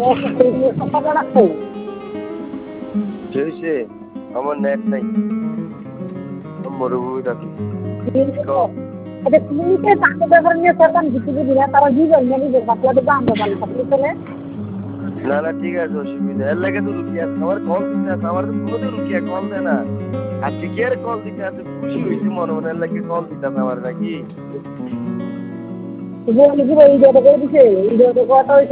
হয়েছে আমার নেট নাই মরুভূমি রাখি না না ঠিক আছে অসুবিধা এর লাগে তো রুকিয়া আমার কল দিতে আছে আমার তো কোনো রুকিয়া কল দেয় না আর ঠিক আর কল দিতে আছে খুশি হয়েছে মনে মনে এর লাগে কল দিতে আছে আমার নাকি